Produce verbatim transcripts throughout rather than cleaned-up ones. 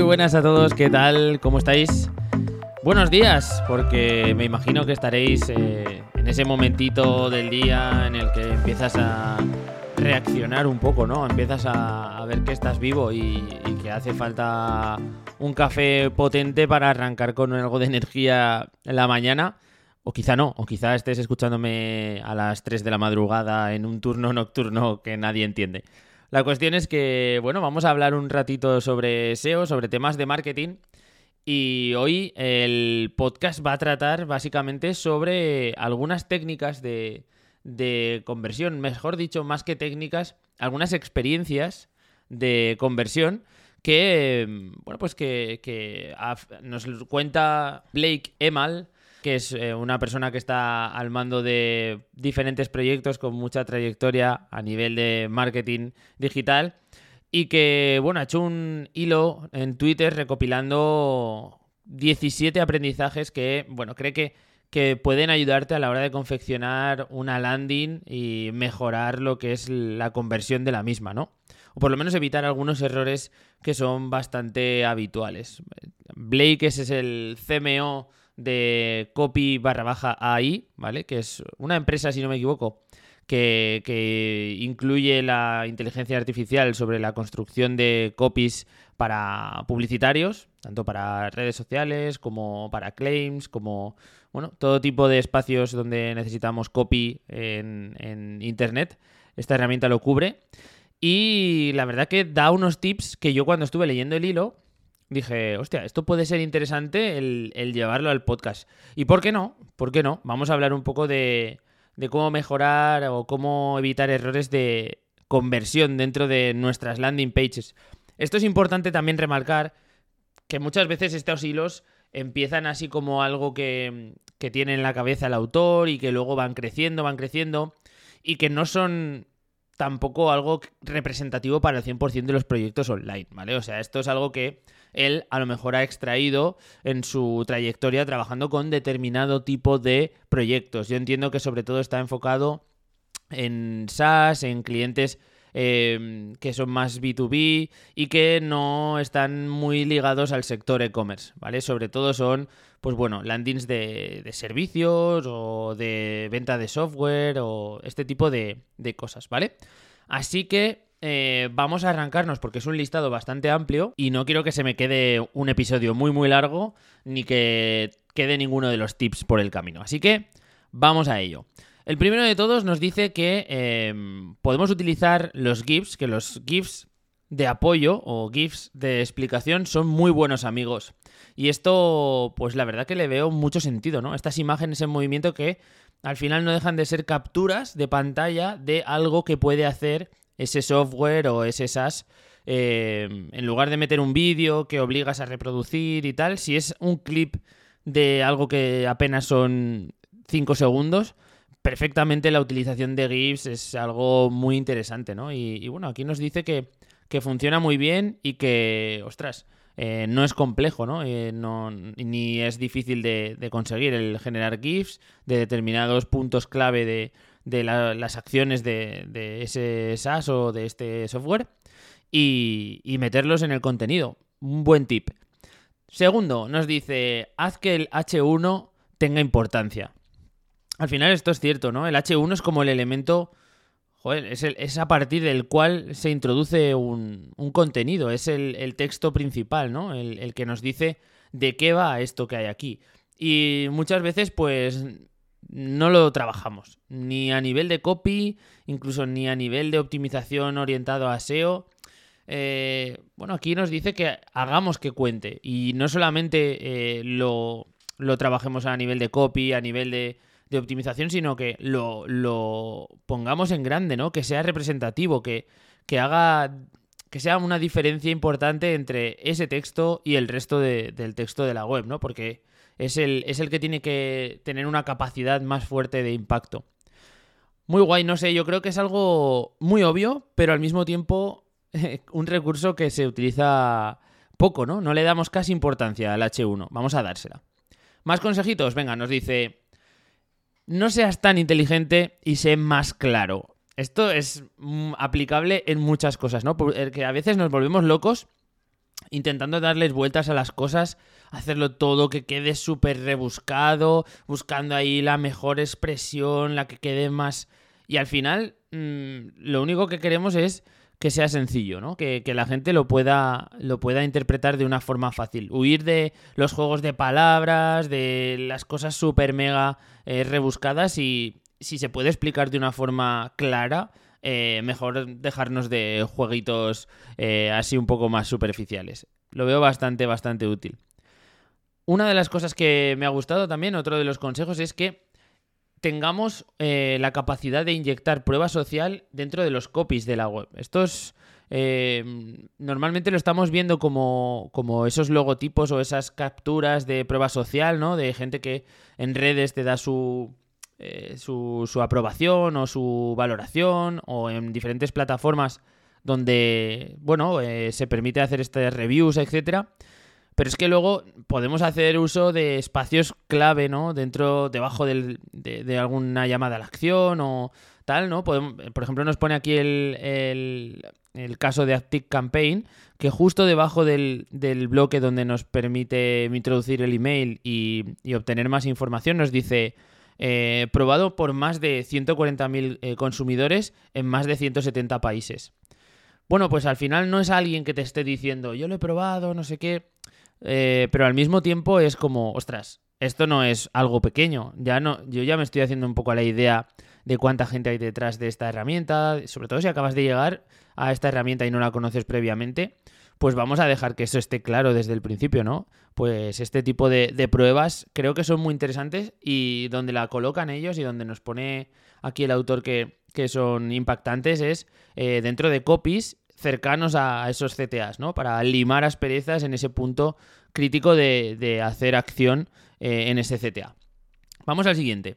buenas a todos, ¿qué tal? ¿Cómo estáis? Buenos días, porque me imagino que estaréis eh, en ese momentito del día en el que empiezas a reaccionar un poco, ¿no? Empiezas a, a ver que estás vivo y, y que hace falta un café potente para arrancar con algo de energía en la mañana. O quizá no, o quizá estés escuchándome a las tres de la madrugada en un turno nocturno que nadie entiende. La cuestión es que, bueno, vamos a hablar un ratito sobre S E O, sobre temas de marketing. Y hoy el podcast va a tratar básicamente sobre algunas técnicas de, de conversión, mejor dicho, más que técnicas, algunas experiencias de conversión que, bueno, pues que, que nos cuenta Blake Emal, que es eh, una persona que está al mando de diferentes proyectos con mucha trayectoria a nivel de marketing digital y que, bueno, ha hecho un hilo en Twitter recopilando diecisiete aprendizajes que, bueno, cree que, que pueden ayudarte a la hora de confeccionar una landing y mejorar lo que es la conversión de la misma, ¿no? O por lo menos evitar algunos errores que son bastante habituales. Blake, ese es el C M O de Copy barra baja A I, ¿vale? Que es una empresa, si no me equivoco, que, que incluye la inteligencia artificial sobre la construcción de copies para publicitarios, tanto para redes sociales como para claims, como, bueno, todo tipo de espacios donde necesitamos copy en, en Internet. Esta herramienta lo cubre. Y la verdad que da unos tips que yo cuando estuve leyendo el hilo dije, hostia, esto puede ser interesante el, el llevarlo al podcast. ¿Y por qué no? ¿Por qué no? Vamos a hablar un poco de, de cómo mejorar o cómo evitar errores de conversión dentro de nuestras landing pages. Esto es importante también remarcar que muchas veces estos hilos empiezan así como algo que, que tiene en la cabeza el autor y que luego van creciendo, van creciendo y que no son tampoco algo representativo para el cien por ciento de los proyectos online, ¿vale? O sea, esto es algo que él a lo mejor ha extraído en su trayectoria trabajando con determinado tipo de proyectos. Yo entiendo que sobre todo está enfocado en SaaS, en clientes eh, que son más B dos B y que no están muy ligados al sector e-commerce, ¿vale? Sobre todo son, pues bueno, landings de, de servicios o de venta de software o este tipo de, de cosas, ¿vale? Así que Eh, vamos a arrancarnos porque es un listado bastante amplio y no quiero que se me quede un episodio muy muy largo ni que quede ninguno de los tips por el camino. Así que vamos a ello. El primero de todos nos dice que eh, podemos utilizar los GIFs, que los GIFs de apoyo o GIFs de explicación son muy buenos amigos. Y esto, pues la verdad que le veo mucho sentido, ¿no? Estas imágenes en movimiento que al final no dejan de ser capturas de pantalla de algo que puede hacer ese software o ese SaaS, eh, en lugar de meter un vídeo que obligas a reproducir y tal, si es un clip de algo que apenas son cinco segundos, perfectamente la utilización de GIFs es algo muy interesante, ¿no? Y, y bueno, aquí nos dice que, que funciona muy bien y que, ostras, eh, no es complejo, ¿no? Eh, no ni es difícil de, de conseguir el generar GIFs de determinados puntos clave de de la, las acciones de, de ese SaaS o de este software y, y meterlos en el contenido. Un buen tip. Segundo, nos dice, haz que el hache uno tenga importancia. Al final esto es cierto, ¿no? El hache uno es como el elemento, joder, es, el, es a partir del cual se introduce un, un contenido, es el, el texto principal, ¿no? El, el que nos dice de qué va esto que hay aquí. Y muchas veces, pues no lo trabajamos, ni a nivel de copy, incluso ni a nivel de optimización orientado a S E O. Eh, bueno, aquí nos dice que hagamos que cuente y no solamente eh, lo, lo trabajemos a nivel de copy, a nivel de, de optimización, sino que lo, lo pongamos en grande, ¿no? Que sea representativo, que, que haga, que sea una diferencia importante entre ese texto y el resto de, del texto de la web, ¿no? Porque Es el, es el que tiene que tener una capacidad más fuerte de impacto. Muy guay, no sé, yo creo que es algo muy obvio, pero al mismo tiempo eh, un recurso que se utiliza poco, ¿no? No le damos casi importancia al hache uno, vamos a dársela. Más consejitos, venga, nos dice, no seas tan inteligente y sé más claro. Esto es mm, aplicable en muchas cosas, ¿no? Porque a veces nos volvemos locos intentando darles vueltas a las cosas, hacerlo todo que quede súper rebuscado, buscando ahí la mejor expresión, la que quede más... Y al final, mmm, lo único que queremos es que sea sencillo, ¿no? Que, que la gente lo pueda, lo pueda interpretar de una forma fácil. Huir de los juegos de palabras, de las cosas súper mega eh, rebuscadas, y si se puede explicar de una forma clara, eh, mejor dejarnos de jueguitos eh, así un poco más superficiales. Lo veo bastante, bastante útil. Una de las cosas que me ha gustado también, otro de los consejos, es que tengamos eh, la capacidad de inyectar prueba social dentro de los copies de la web. Estos eh, normalmente lo estamos viendo como, como esos logotipos o esas capturas de prueba social, ¿no? De gente que en redes te da su, eh, su, su aprobación o su valoración, o en diferentes plataformas donde, bueno, eh, se permite hacer estas reviews, etcétera. Pero es que luego podemos hacer uso de espacios clave, ¿no? Dentro, debajo del, de, de alguna llamada a la acción o tal, ¿no? Podemos, por ejemplo, nos pone aquí el, el, el caso de ActiveCampaign, que justo debajo del, del bloque donde nos permite introducir el email y, y obtener más información, nos dice... Eh, probado por más de ciento cuarenta mil eh, consumidores en más de ciento setenta países. Bueno, pues al final no es alguien que te esté diciendo yo lo he probado, no sé qué... Eh, pero al mismo tiempo es como, ostras, esto no es algo pequeño. Ya no, yo ya me estoy haciendo un poco a la idea de cuánta gente hay detrás de esta herramienta, sobre todo si acabas de llegar a esta herramienta y no la conoces previamente, pues vamos a dejar que eso esté claro desde el principio, ¿no? Pues este tipo de, de pruebas creo que son muy interesantes, y donde la colocan ellos y donde nos pone aquí el autor que, que son impactantes es eh, dentro de copies cercanos a esos C T As, ¿no? Para limar asperezas en ese punto crítico de, de hacer acción eh, en ese C T A. Vamos al siguiente.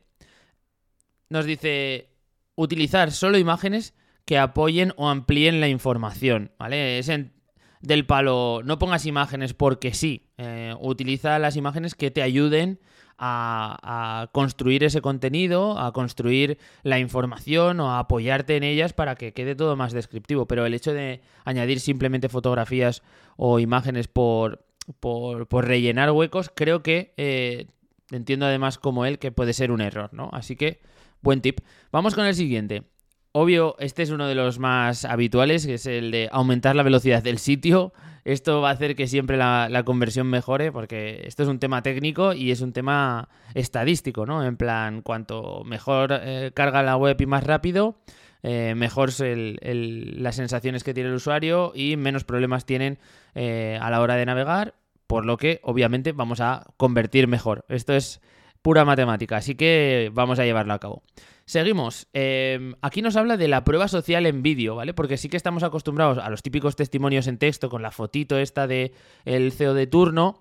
Nos dice utilizar solo imágenes que apoyen o amplíen la información, ¿vale? Es en, del palo, no pongas imágenes porque sí. Eh, utiliza las imágenes que te ayuden A, a construir ese contenido, a construir la información o a apoyarte en ellas para que quede todo más descriptivo. Pero el hecho de añadir simplemente fotografías o imágenes por, por, por rellenar huecos, creo que eh, entiendo además como él que puede ser un error, ¿no? Así que, buen tip. Vamos con el siguiente. Obvio, este es uno de los más habituales, que es el de aumentar la velocidad del sitio. Esto va a hacer que siempre la, la conversión mejore, porque esto es un tema técnico y es un tema estadístico, ¿no? En plan, cuanto mejor eh, carga la web y más rápido, eh, mejor el, el, las sensaciones que tiene el usuario y menos problemas tienen eh, a la hora de navegar, por lo que obviamente vamos a convertir mejor. Esto es pura matemática, así que vamos a llevarlo a cabo. Seguimos. Eh, aquí nos habla de la prueba social en vídeo, ¿vale? Porque sí que estamos acostumbrados a los típicos testimonios en texto con la fotito esta de el C E O de turno,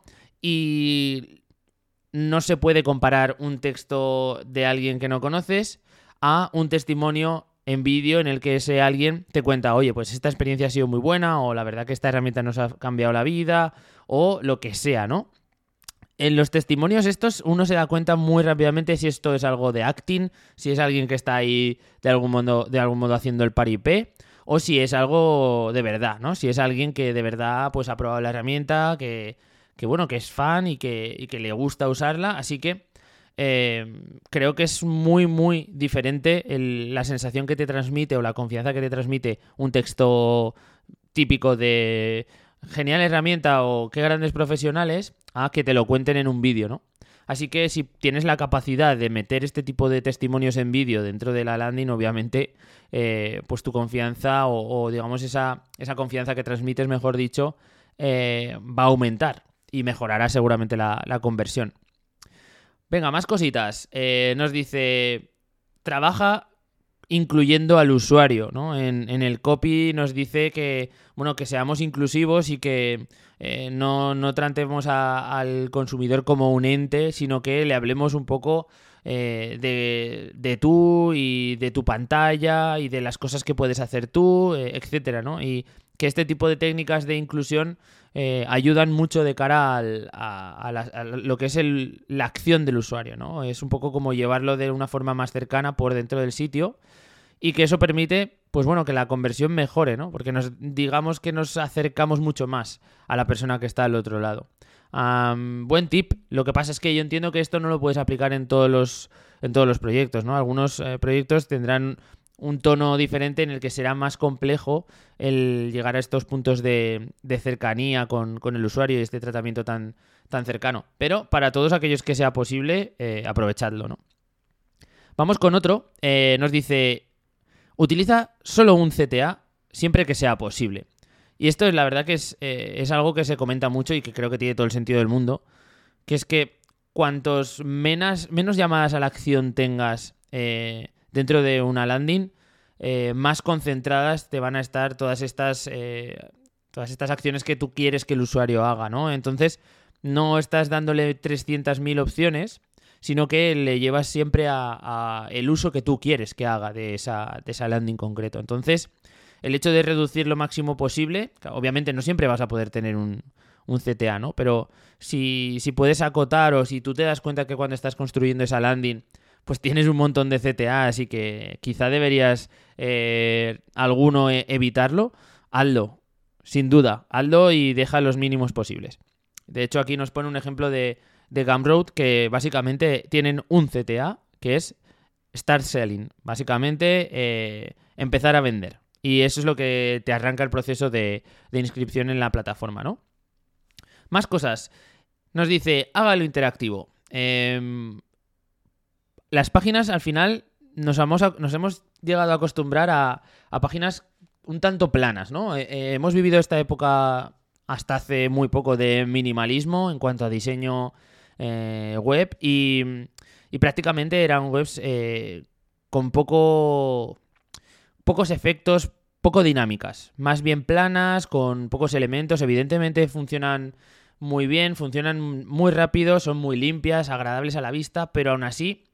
y no se puede comparar un texto de alguien que no conoces a un testimonio en vídeo en el que ese alguien te cuenta, oye, pues esta experiencia ha sido muy buena, o la verdad que esta herramienta nos ha cambiado la vida, o lo que sea, ¿no? En los testimonios estos uno se da cuenta muy rápidamente si esto es algo de acting, si es alguien que está ahí de algún modo, de algún modo haciendo el paripé, o si es algo de verdad, ¿no? Si es alguien que de verdad pues ha probado la herramienta, que, que bueno, que es fan y que, y que le gusta usarla. Así que eh, creo que es muy, muy diferente el, la sensación que te transmite o la confianza que te transmite un texto típico de genial herramienta o qué grandes profesionales a que te lo cuenten en un vídeo, ¿no? Así que si tienes la capacidad de meter este tipo de testimonios en vídeo dentro de la landing, obviamente, eh, pues tu confianza o, o digamos esa, esa confianza que transmites, mejor dicho, eh, va a aumentar y mejorará seguramente la, la conversión. Venga, más cositas. Eh, nos dice, trabaja incluyendo al usuario, ¿no? En, en el copy nos dice que, bueno, que seamos inclusivos y que eh, no, no tratemos a, al consumidor como un ente, sino que le hablemos un poco eh, de, de tú y de tu pantalla y de las cosas que puedes hacer tú, eh, etcétera, ¿no? Y que este tipo de técnicas de inclusión eh, ayudan mucho de cara al, a, a, la, a lo que es el, la acción del usuario, ¿no? Es un poco como llevarlo de una forma más cercana por dentro del sitio, y que eso permite pues bueno, que la conversión mejore, ¿no? Porque nos digamos que nos acercamos mucho más a la persona que está al otro lado. Um, buen tip. Lo que pasa es que yo entiendo que esto no lo puedes aplicar en todos los, en todos los proyectos, ¿no? Algunos eh, proyectos tendrán un tono diferente en el que será más complejo el llegar a estos puntos de, de cercanía con, con el usuario y este tratamiento tan, tan cercano. Pero para todos aquellos que sea posible, eh, aprovechadlo, ¿no? Vamos con otro. Eh, nos dice, utiliza solo un C T A siempre que sea posible. Y esto es la verdad que es, eh, es algo que se comenta mucho y que creo que tiene todo el sentido del mundo, que es que cuantos menos, menos llamadas a la acción tengas eh, dentro de una landing, eh, más concentradas te van a estar todas estas, eh, todas estas acciones que tú quieres que el usuario haga, ¿no? Entonces, no estás dándole trescientas mil opciones, sino que le llevas siempre a, a el uso que tú quieres que haga de esa, de esa landing concreto. Entonces, el hecho de reducir lo máximo posible, obviamente no siempre vas a poder tener un, un C T A, ¿no? Pero si, si puedes acotar o si tú te das cuenta que cuando estás construyendo esa landing, pues tienes un montón de C T A, así que quizá deberías eh, alguno eh, evitarlo, hazlo, sin duda, hazlo y deja los mínimos posibles. De hecho, aquí nos pone un ejemplo de, de Gumroad que básicamente tienen un C T A, que es Start Selling, básicamente eh, empezar a vender. Y eso es lo que te arranca el proceso de, de inscripción en la plataforma, ¿no? Más cosas. Nos dice, hágalo interactivo. Eh, las páginas, al final, nos hemos, nos hemos llegado a acostumbrar a, a páginas un tanto planas, ¿no? Eh, eh, hemos vivido esta época hasta hace muy poco de minimalismo en cuanto a diseño eh, web y, y prácticamente eran webs eh, con poco... pocos efectos, poco dinámicas, más bien planas, con pocos elementos. Evidentemente funcionan muy bien, funcionan muy rápido, son muy limpias, agradables a la vista, pero aún así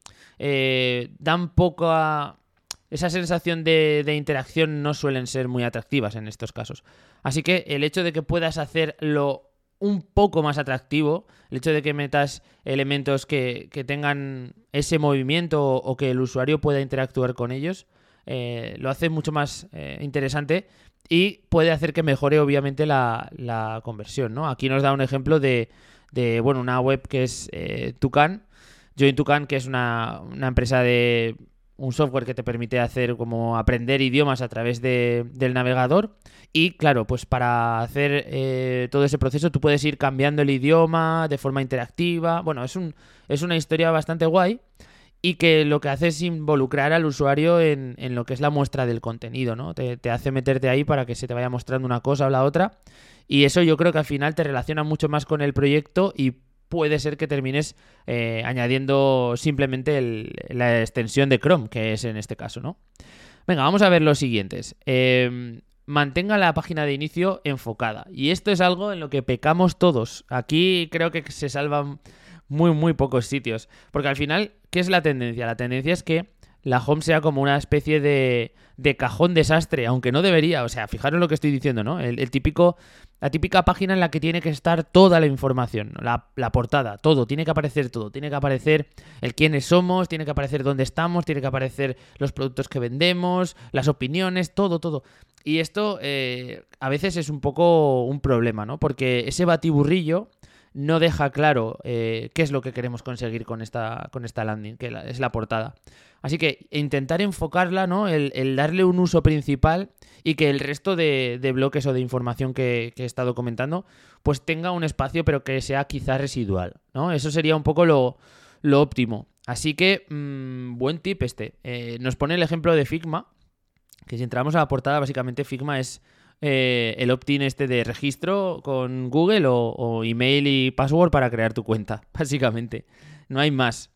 eh, dan poca... esa sensación de, de interacción no suelen ser muy atractivas en estos casos. Así que el hecho de que puedas hacerlo un poco más atractivo, el hecho de que metas elementos que, que tengan ese movimiento o, o que el usuario pueda interactuar con ellos, Eh, lo hace mucho más eh, interesante y puede hacer que mejore obviamente la, la conversión, ¿no? Aquí nos da un ejemplo de, de bueno, una web que es eh, Tucan, Join Tucan, que es una, una empresa de un software que te permite hacer como aprender idiomas a través de, del navegador. Y claro, pues para hacer eh, todo ese proceso tú puedes ir cambiando el idioma de forma interactiva. Bueno, es, un, es una historia bastante guay. Y que lo que hace es involucrar al usuario en, en lo que es la muestra del contenido, ¿no? Te, te hace meterte ahí para que se te vaya mostrando una cosa o la otra. Y eso yo creo que al final te relaciona mucho más con el proyecto y puede ser que termines eh, añadiendo simplemente el, la extensión de Chrome, que es en este caso, ¿no? Venga, vamos a ver los siguientes. Eh, mantenga la página de inicio enfocada. Y esto es algo en lo que pecamos todos. Aquí creo que se salvan muy, muy pocos sitios. Porque al final, ¿qué es la tendencia? La tendencia es que la home sea como una especie de, de cajón desastre, aunque no debería. O sea, fijaros lo que estoy diciendo, ¿no? El, el típico, la típica página en la que tiene que estar toda la información, la, la portada, todo, tiene que aparecer todo. Tiene que aparecer el quiénes somos, tiene que aparecer dónde estamos, tiene que aparecer los productos que vendemos, las opiniones, todo, todo. Y esto eh, a veces es un poco un problema, ¿no? Porque ese batiburrillo no deja claro eh, qué es lo que queremos conseguir con esta, con esta landing, que la, es la portada. Así que intentar enfocarla, ¿no? El, el darle un uso principal y que el resto de, de bloques o de información que, que he estado comentando pues tenga un espacio pero que sea quizás residual, ¿no? Eso sería un poco lo, lo óptimo. Así que, mmm, buen tip este. Eh, nos pone el ejemplo de Figma, que si entramos a la portada, básicamente Figma es eh, el opt-in este de registro con Google o, o email y password para crear tu cuenta, básicamente. No hay más.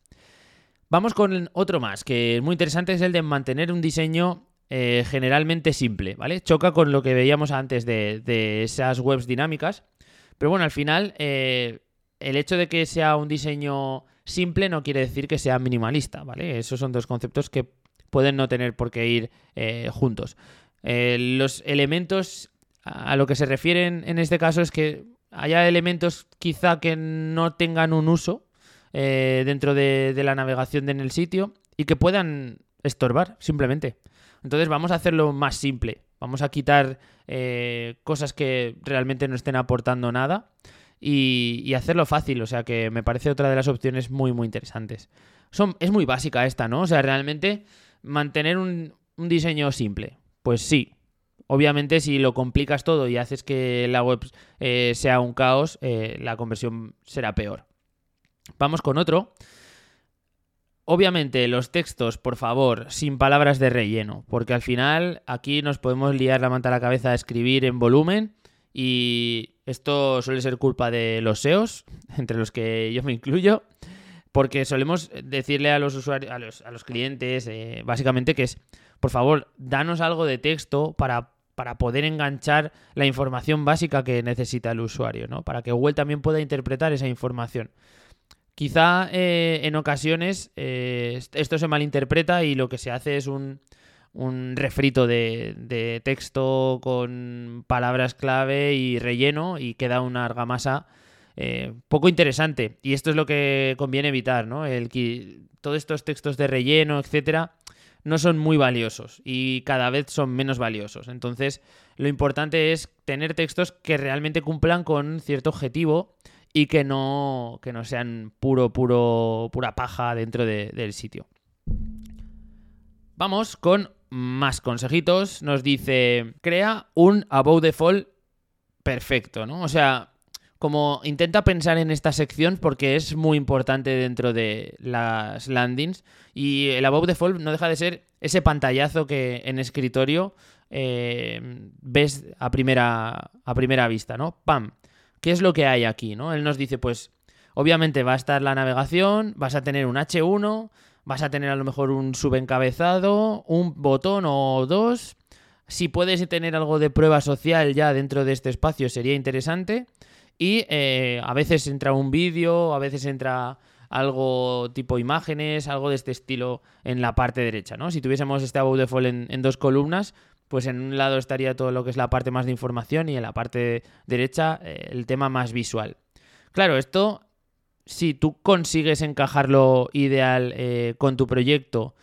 Vamos con otro más, que es muy interesante, es el de mantener un diseño eh, generalmente simple, ¿vale? Choca con lo que veíamos antes de, de esas webs dinámicas, pero bueno, al final eh, el hecho de que sea un diseño simple no quiere decir que sea minimalista, ¿vale? Esos son dos conceptos que pueden no tener por qué ir eh, juntos. Eh, los elementos a lo que se refieren en este caso es que haya elementos quizá que no tengan un uso eh, dentro de, de la navegación de en el sitio y que puedan estorbar, simplemente. Entonces vamos a hacerlo más simple. Vamos a quitar eh, cosas que realmente no estén aportando nada y, y hacerlo fácil. O sea que me parece otra de las opciones muy, muy interesantes. Son, es muy básica esta, ¿no? O sea, realmente mantener un, un diseño simple. Pues sí. Obviamente, si lo complicas todo y haces que la web eh, sea un caos, eh, la conversión será peor. Vamos con otro. Obviamente, los textos, por favor, sin palabras de relleno, porque al final aquí nos podemos liar la manta a la cabeza a escribir en volumen y esto suele ser culpa de los S E Os, entre los que yo me incluyo, porque solemos decirle a los usuarios, a los, a los clientes, eh, básicamente que es, por favor, danos algo de texto para, para poder enganchar la información básica que necesita el usuario, ¿no? Para que Google también pueda interpretar esa información. Quizá eh, en ocasiones eh, esto se malinterpreta y lo que se hace es un, un refrito de, de texto con palabras clave y relleno y queda una argamasa eh, poco interesante. Y esto es lo que conviene evitar, ¿no? El que todos estos textos de relleno, etcétera, no son muy valiosos y cada vez son menos valiosos. Entonces, lo importante es tener textos que realmente cumplan con cierto objetivo y que no, que no sean puro, puro, pura paja dentro de, del sitio. Vamos con más consejitos. Nos dice, crea un above default perfecto, ¿no? O sea, como intenta pensar en esta sección porque es muy importante dentro de las landings y el above default no deja de ser ese pantallazo que en escritorio eh, ves a primera, a primera vista, ¿no? ¡Pam! ¿Qué es lo que hay aquí, no? Él nos dice, pues, obviamente va a estar la navegación, vas a tener un hache uno, vas a tener a lo mejor un subencabezado, un botón o dos. Si puedes tener algo de prueba social ya dentro de este espacio sería interesante. Y eh, a veces entra un vídeo, a veces entra algo tipo imágenes, algo de este estilo en la parte derecha, ¿no? Si tuviésemos este above default en, en dos columnas, pues en un lado estaría todo lo que es la parte más de información y en la parte derecha eh, el tema más visual. Claro, esto, si tú consigues encajarlo ideal eh, con tu proyecto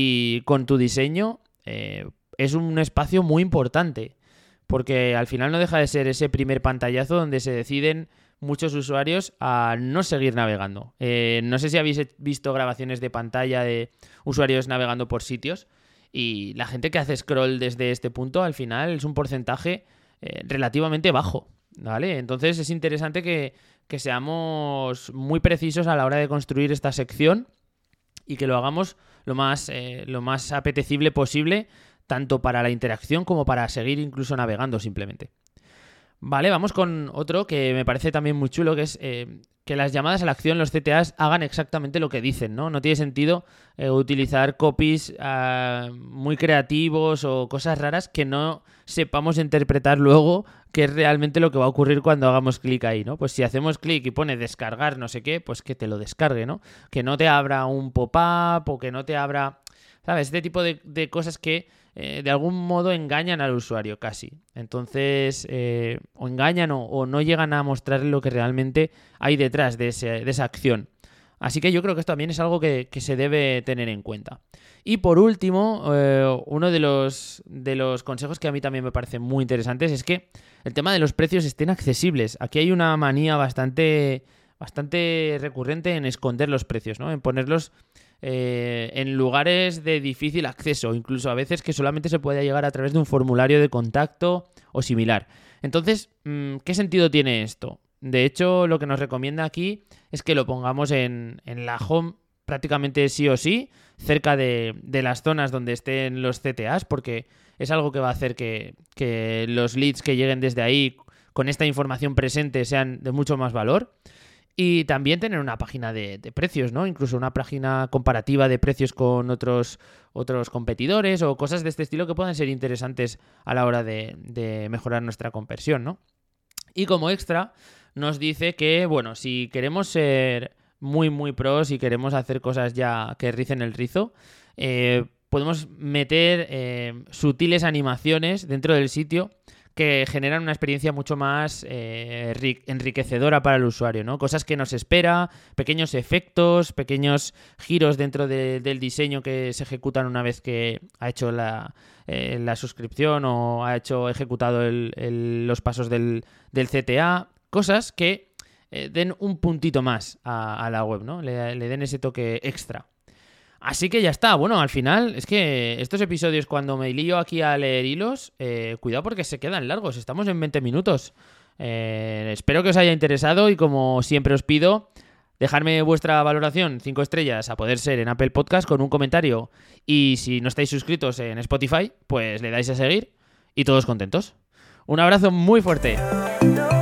y con tu diseño, eh, es un espacio muy importante, porque al final no deja de ser ese primer pantallazo donde se deciden muchos usuarios a no seguir navegando. Eh, no sé si habéis visto grabaciones de pantalla de usuarios navegando por sitios, y la gente que hace scroll desde este punto, al final, es un porcentaje eh, relativamente bajo, ¿vale? Entonces es interesante que, que seamos muy precisos a la hora de construir esta sección y que lo hagamos lo más, eh, lo más apetecible posible, tanto para la interacción como para seguir incluso navegando simplemente. Vale, vamos con otro que me parece también muy chulo, que es eh, que las llamadas a la acción, los C T As, hagan exactamente lo que dicen, ¿no? No tiene sentido eh, utilizar copies uh, muy creativos o cosas raras que no sepamos interpretar luego qué es realmente lo que va a ocurrir cuando hagamos clic ahí, ¿no? Pues si hacemos clic y pone descargar no sé qué, pues que te lo descargue, ¿no? Que no te abra un pop-up o que no te abra, ¿sabes? Este tipo de, de cosas que eh, de algún modo engañan al usuario casi. Entonces, eh, o engañan o, o no llegan a mostrarle lo que realmente hay detrás de, ese, de esa acción. Así que yo creo que esto también es algo que, que se debe tener en cuenta. Y por último, eh, uno de los, de los consejos que a mí también me parecen muy interesantes es que el tema de los precios estén accesibles. Aquí hay una manía bastante, bastante recurrente en esconder los precios, ¿no? En ponerlos eh, en lugares de difícil acceso, incluso a veces que solamente se puede llegar a través de un formulario de contacto o similar. Entonces, ¿qué sentido tiene esto? De hecho, lo que nos recomienda aquí es que lo pongamos en, en la home prácticamente sí o sí, cerca de, de las zonas donde estén los C T As, porque es algo que va a hacer que, que los leads que lleguen desde ahí con esta información presente sean de mucho más valor. Y también tener una página de, de precios, ¿no? Incluso una página comparativa de precios con otros, otros competidores o cosas de este estilo que puedan ser interesantes a la hora de, de mejorar nuestra conversión, ¿no? Y como extra nos dice que, bueno, si queremos ser muy, muy pros y queremos hacer cosas ya que ricen el rizo, eh, podemos meter eh, sutiles animaciones dentro del sitio que generan una experiencia mucho más eh, enriquecedora para el usuario, ¿no? Cosas que nos espera, pequeños efectos, pequeños giros dentro de, del diseño que se ejecutan una vez que ha hecho la, eh, la suscripción o ha hecho ejecutado el, el, los pasos del, del C T A, cosas que eh, den un puntito más a, a la web, ¿no? Le, le den ese toque extra. Así que ya está. Bueno, al final es que estos episodios cuando me lío aquí a leer hilos, eh, cuidado porque se quedan largos. Estamos en veinte minutos. Eh, espero que os haya interesado y como siempre os pido, dejarme vuestra valoración cinco estrellas a poder ser en Apple Podcast con un comentario. Y si no estáis suscritos en Spotify, pues le dais a seguir y todos contentos. Un abrazo muy fuerte.